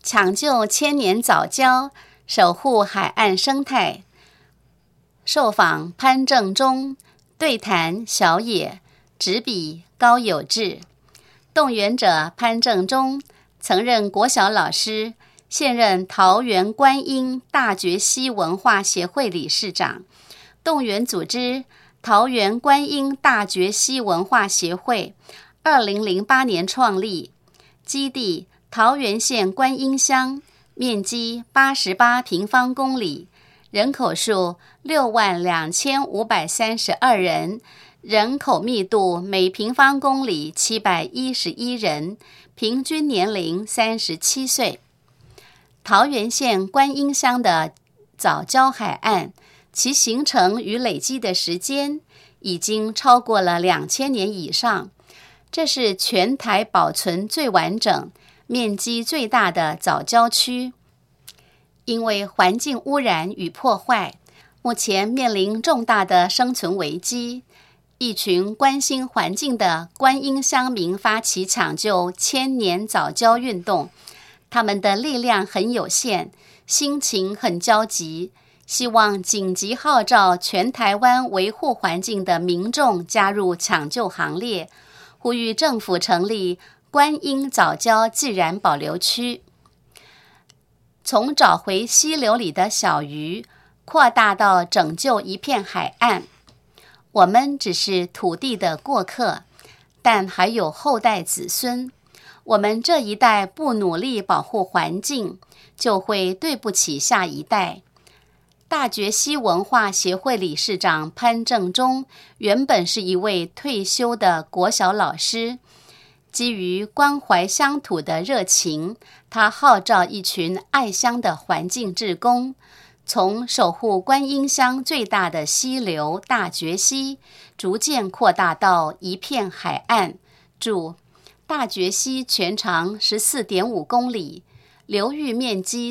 抢救千年藻礁，守护海岸生态。受访潘正中，对谈小野，执笔高有志。动员者潘正中，曾任国小老师，现任桃园观音大觉溪文化协会理事长。动员组织桃园观音大觉溪文化协会，2008年创立，基地桃园县观音乡，面积88平方公里，人口数62532人，人口密度每平方公里711人，平均年龄37岁。桃园县观音乡的藻礁海岸，其形成与累积的时间已经超过了2000年以上。这是全台保存最完整、面积最大的藻礁区。因为环境污染与破坏，目前面临重大的生存危机。一群关心环境的观音乡民发起抢救千年藻礁运动，他们的力量很有限，心情很焦急，希望紧急号召全台湾维护环境的民众加入抢救行列，呼吁政府成立观音藻礁自然保留区。从找回溪流里的小鱼，扩大到拯救一片海岸。我们只是土地的过客，但还有后代子孙。我们这一代不努力保护环境，就会对不起下一代。大觉溪文化协会理事长潘正中原本是一位退休的国小老师，基于关怀乡土的热情，他号召一群爱乡的环境志工，从守护观音乡最大的溪流大觉溪，逐渐扩大到一片海岸。注：大觉溪全长14.5公里，流域面积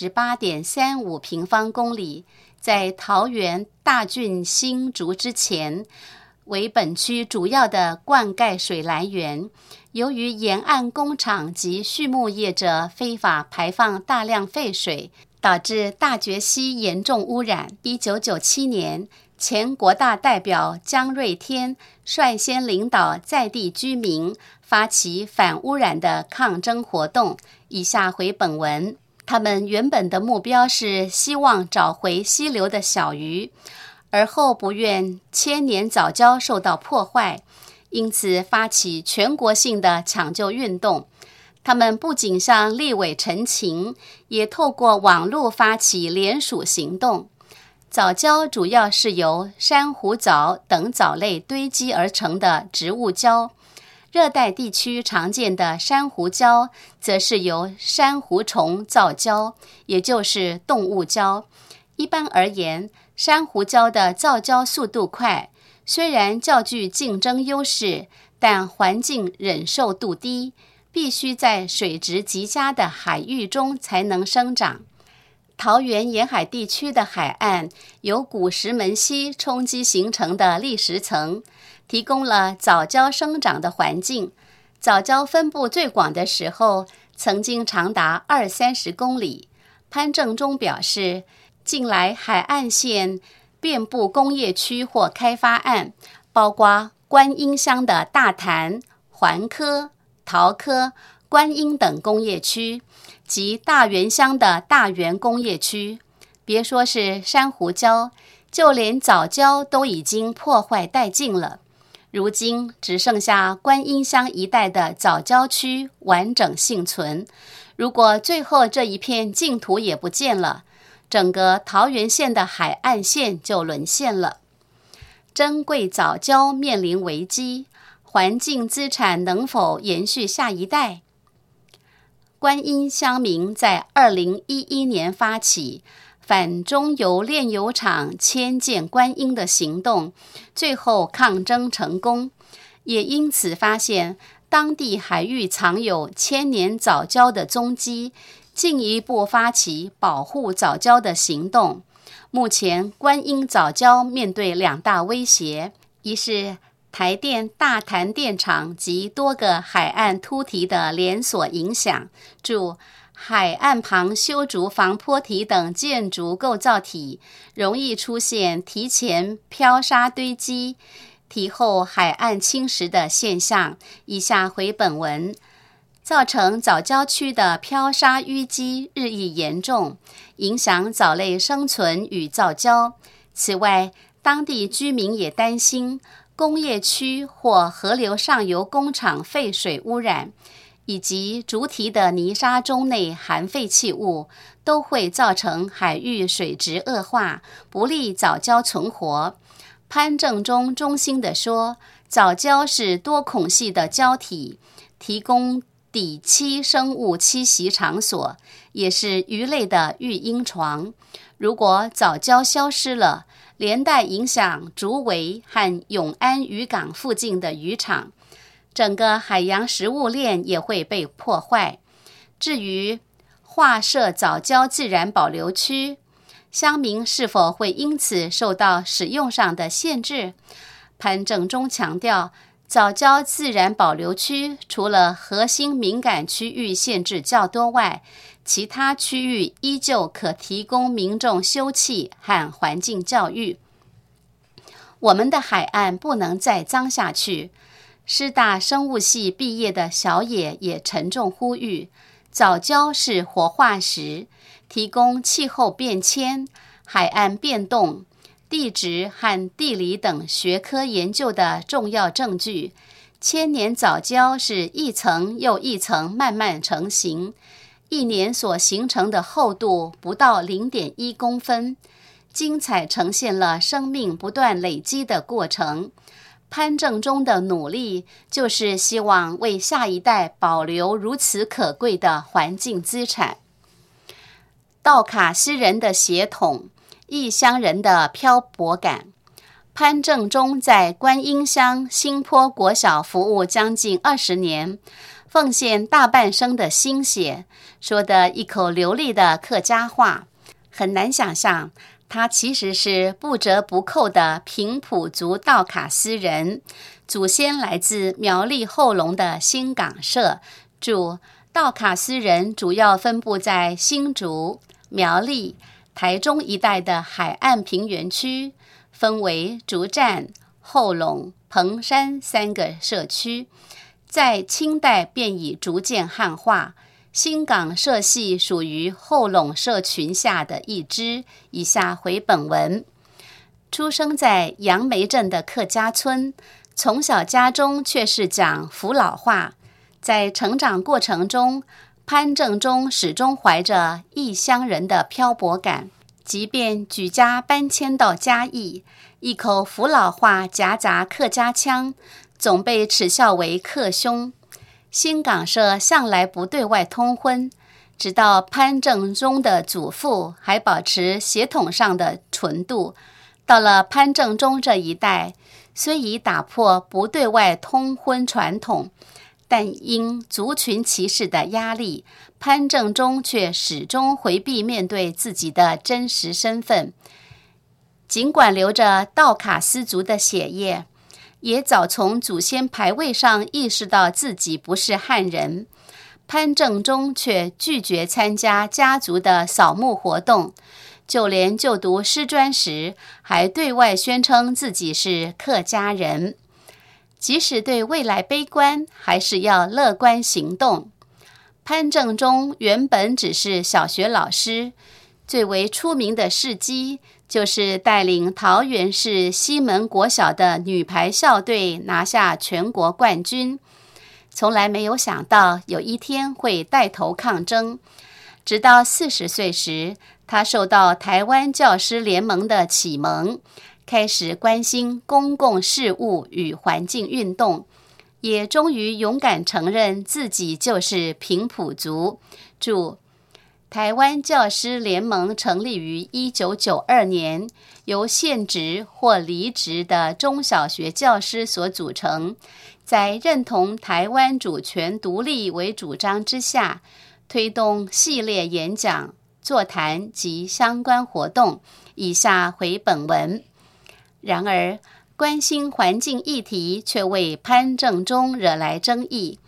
48.35平方公里，在桃园大郡新竹之前，为本区主要的灌溉水来源。由于沿岸工厂及畜牧业者非法排放大量废水，导致大觉溪严重污染。1997年，前国大代表江瑞天率先领导在地居民发起反污染的抗争活动。以下回本文。他们原本的目标是希望找回溪流的小鱼，而后不愿千年藻礁受到破坏，因此发起全国性的抢救运动。他们不仅向立委陈情，也透过网络发起联署行动。藻礁主要是由珊瑚藻等藻类堆积而成的植物礁，热带地区常见的珊瑚礁则是由珊瑚虫造礁，也就是动物礁。一般而言，珊瑚礁的造礁速度快，虽然较具竞争优势，但环境忍受度低，必须在水质极佳的海域中才能生长。桃园沿海地区的海岸由古石门溪冲击形成的砾石层，提供了藻礁生长的环境。藻礁分布最广的时候，曾经长达20-30公里。潘正中表示，近来海岸线遍布工业区或开发案，包括观音乡的大潭、环科、桃科、观音等工业区及大园乡的大园工业区。别说是珊瑚礁，就连藻礁都已经破坏殆尽了。如今只剩下观音乡一带的藻礁区完整幸存。如果最后这一片净土也不见了，整个桃园县的海岸线就沦陷了。珍贵藻礁面临危机，环境资产能否延续下一代？观音乡民在2011年发起反中油炼油厂迁建观音的行动，最后抗争成功，也因此发现当地海域藏有千年藻礁的踪迹，进一步发起保护藻礁的行动。目前观音藻礁面对2大威胁，一是台电大潭电厂及多个海岸突堤的连锁影响。注： 海岸旁修筑防坡体等建筑构造体容易出现堤前漂沙堆积、堤后海岸侵蚀的现象。以下回本文，造成藻礁区的漂沙淤积日益严重，影响藻类生存与造礁。此外，当地居民也担心工业区或河流上游工厂废水污染，以及筑堤的泥沙中内含废弃物，都会造成海域水质恶化，不利藻礁存活。潘正中衷心地说，藻礁是多孔隙的礁体，提供底栖生物栖息场所，也是鱼类的育婴床。如果藻礁消失了，连带影响竹围和永安渔港附近的渔场，整个海洋食物链也会被破坏。至于划设藻礁自然保留区，乡民是否会因此受到使用上的限制？潘正中强调，藻礁自然保留区除了核心敏感区域限制较多外，其他区域依旧可提供民众休憩和环境教育。我们的海岸不能再脏下去。师大生物系毕业的小野也沉重呼吁，藻礁是活化石，提供气候变迁、海岸变动、地质和地理等学科研究的重要证据。千年藻礁是一层又一层慢慢成型，一年所形成的厚度不到 0.1 公分，精彩呈现了生命不断累积的过程。潘正中的努力就是希望为下一代保留如此可贵的环境资产。道卡斯人的血统，异乡人的漂泊感。潘正中在观音乡新坡国小服务将近20年，奉献大半生的心血，说的一口流利的客家话，很难想象他其实是不折不扣的平埔族道卡斯人，祖先来自苗栗后龙的新港社。注：道卡斯人主要分布在新竹、苗栗、台中一带的海岸平原区，分为竹站、后龙、彭山3个社区，在清代便已逐渐汉化。新港社系属于后龙社群下的一支。以下回本文。出生在杨梅镇的客家村，从小家中却是讲福佬话。在成长过程中，潘正中始终怀着异乡人的漂泊感，即便举家搬迁到嘉义，一口福佬话夹杂客家腔，总被耻笑为客兄。新港社向来不对外通婚，直到潘正中的祖父还保持血统上的纯度。到了潘正中这一代，虽已打破不对外通婚传统，但因族群歧视的压力，潘正中却始终回避面对自己的真实身份。尽管流着道卡斯族的血液，也早从祖先牌位上意识到自己不是汉人，潘正中却拒绝参加家族的扫墓活动，就连就读师专时，还对外宣称自己是客家人。即使对未来悲观，还是要乐观行动。潘正中原本只是小学老师，最为出名的事迹就是带领桃园市西门国小的女排校队拿下全国冠军。从来没有想到有一天会带头抗争。直到40岁时，他受到台湾教师联盟的启蒙，开始关心公共事务与环境运动，也终于勇敢承认自己就是平埔族。注：台湾教师联盟成立于1992年，由现职或离职的中小学教师所组成，在认同台湾主权独立为主张之下，推动系列演讲、座谈及相关活动。以下回本文。然而，关心环境议题却为潘正中惹来争议。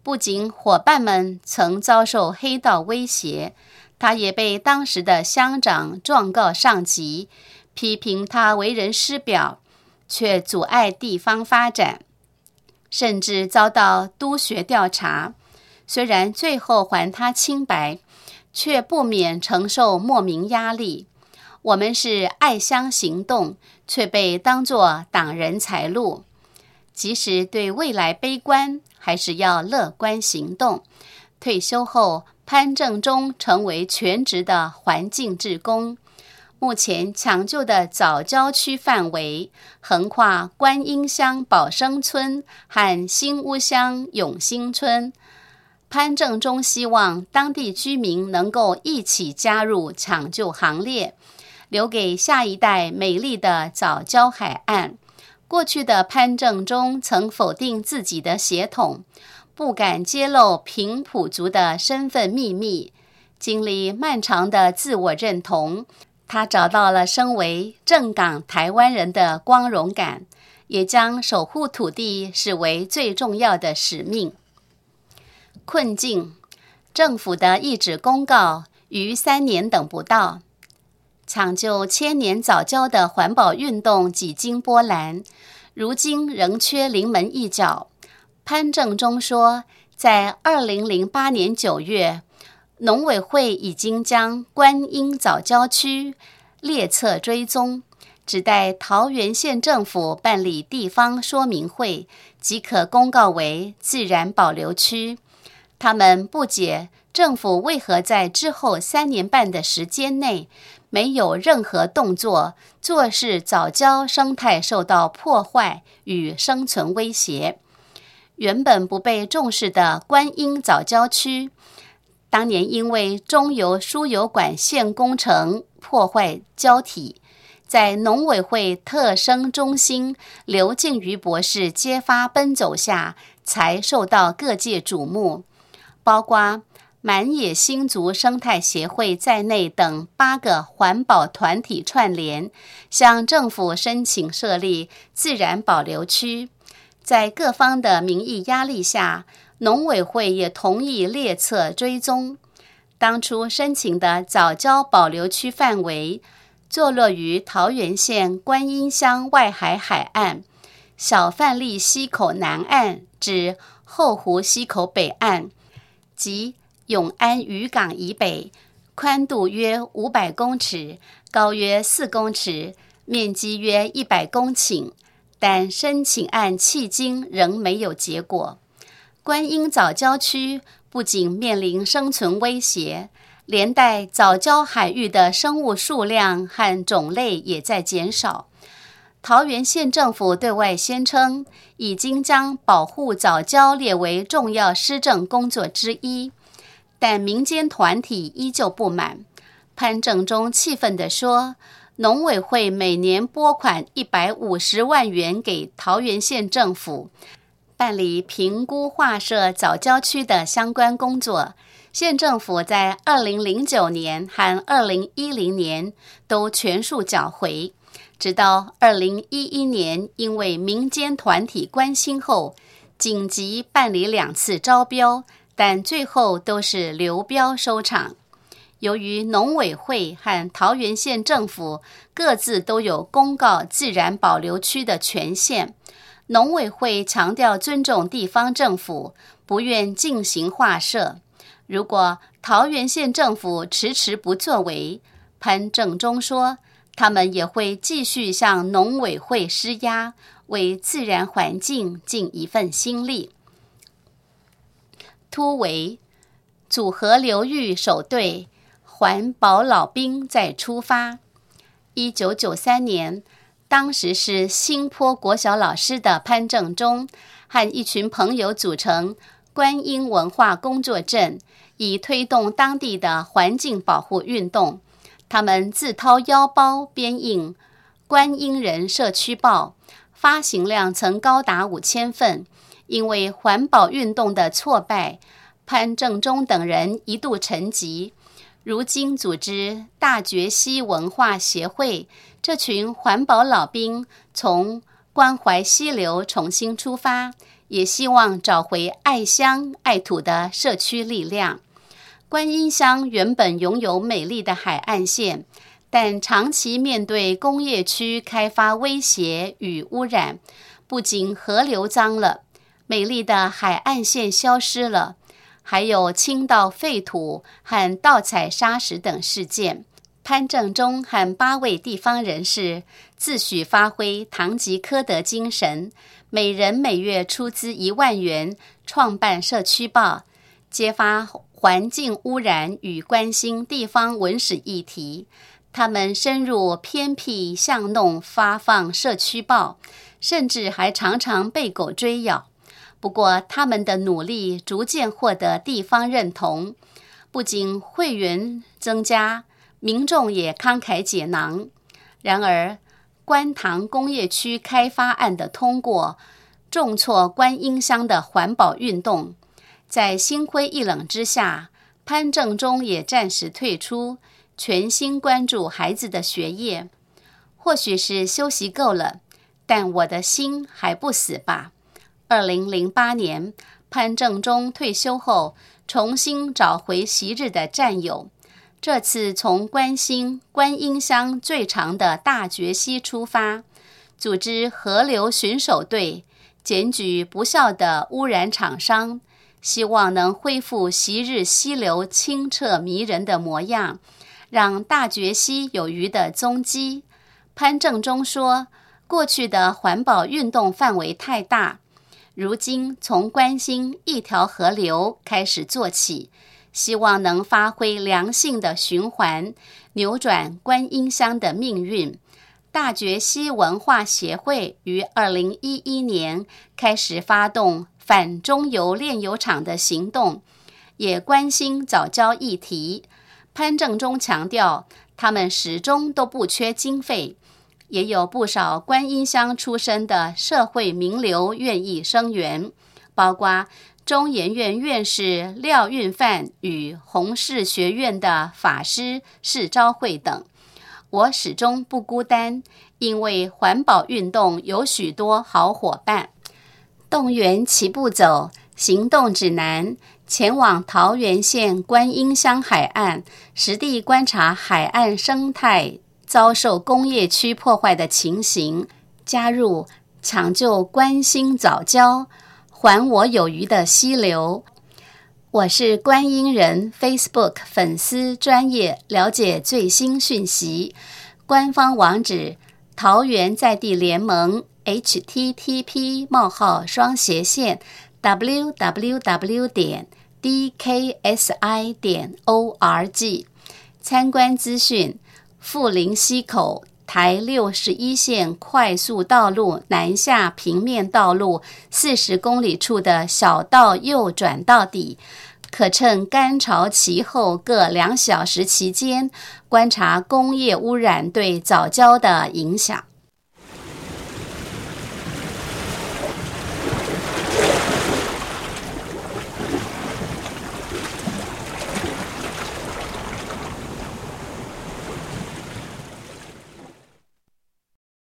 不仅伙伴们曾遭受黑道威胁，他也被当时的乡长状告上级，批评他为人师表，却阻碍地方发展，甚至遭到督学调查。虽然最后还他清白，却不免承受莫名压力。我们是爱乡行动，却被当作挡人财路。即使对未来悲观，还是要乐观行动。退休后，潘正中成为全职的环境志工。目前抢救的早教区范围横跨观音乡宝生村和新屋乡永兴村。潘正中希望当地居民能够一起加入抢救行列，留给下一代美丽的早教海岸。过去的潘正中曾否定自己的血统，不敢揭露平埔族的身份秘密。经历漫长的自我认同，他找到了身为正港台湾人的光荣感，也将守护土地视为最重要的使命。困境，政府的一纸公告逾3年等不到。抢救千年早教的环保运动几经波澜，如今仍缺临门一脚。潘正中说，在2008年9月，农委会已经将观音早教区列册追踪，只待桃园县政府办理地方说明会，即可公告为自然保留区。他们不解政府为何在之后3年半的时间内没有任何动作，坐视早教生态受到破坏与生存威胁。原本不被重视的观音早教区，当年因为中油输油管线工程破坏胶体，在农委会特生中心刘敬瑜博士揭发奔走下，才受到各界瞩目。包括满野新竹生态协会在内等8个环保团体串联，向政府申请设立自然保留区。在各方的民意压力下，农委会也同意列册追踪。当初申请的早教保留区范围坐落于桃园县观音乡外海海岸、小范例溪口南岸至后湖溪口北岸及永安渔港以北，宽度约500公尺，高约4公尺，面积约100公顷，但申请案迄今仍没有结果。观音早教区不仅面临生存威胁，连带早教海域的生物数量和种类也在减少。桃园县政府对外宣称，已经将保护早教列为重要施政工作之一，但民间团体依旧不满。潘正中气愤地说，农委会每年拨款150万元给桃园县政府，办理评估划设早教区的相关工作。县政府在2009年和2010年都全数缴回，直到2011年因为民间团体关心后，紧急办理2次招标，但最后都是流标收场。由于农委会和桃园县政府各自都有公告自然保留区的权限，农委会强调尊重地方政府，不愿进行划设。如果桃园县政府迟迟不作为，潘正中说，他们也会继续向农委会施压，为自然环境尽一份心力。突围，组合流域守队，环保老兵再出发。1993年，当时是新坡国小老师的潘正中和一群朋友组成观音文化工作阵，以推动当地的环境保护运动。他们自掏腰包编印《观音人社区报》，发行量曾高达5000份。因为环保运动的挫败，潘正中等人一度沉寂。如今组织大觉溪文化协会，这群环保老兵从关怀溪流重新出发， 也希望找回爱乡爱土的社区力量。观音乡原本拥有美丽的海岸线，但长期面对工业区开发威胁与污染，不仅河流脏了，美丽的海岸线消失了，还有倾倒废土和盗采砂石等事件。潘正中和8位地方人士自诩发挥堂吉诃德精神，每人每月出资1万元，创办社区报，揭发环境污染与关心地方文史议题。他们深入偏僻巷弄发放社区报，甚至还常常被狗追咬。不过他们的努力逐渐获得地方认同，不仅会员增加，民众也慷慨解囊。然而观塘工业区开发案的通过，重挫观音乡的环保运动。在心灰意冷之下，潘正中也暂时退出，全心关注孩子的学业。或许是休息够了，但我的心还不死吧。2008年，潘正中退休后，重新找回昔日的战友。这次从观音乡最长的大决溪出发，组织河流巡守队，检举不肖的污染厂商，希望能恢复昔日溪流清澈迷人的模样，让大决溪有鱼的踪迹。潘正中说，过去的环保运动范围太大，如今从关心一条河流开始做起，希望能发挥良性的循环，扭转观音乡的命运。大决溪文化协会于2011年开始发动反中油炼油厂的行动，也关心藻礁议题。潘正中强调，他们始终都不缺经费，也有不少观音乡出身的社会名流愿意声援，包括中研院院士廖运范与弘誓学院的法师释昭慧等。我始终不孤单，因为环保运动有许多好伙伴。动员齐步走行动指南，前往桃园县观音乡海岸，实地观察海岸生态遭受工业区破坏的情形，加入抢救观音藻礁，还我有余的溪流。我是观音人 Facebook 粉丝专页，了解最新讯息。官方网址桃园在地联盟 http://www.dksi.org。 参观资讯：富林溪口台61线快速道路南下平面道路40公里处的小道右转到底，可趁干潮期后各2小时期间观察工业污染对藻礁的影响。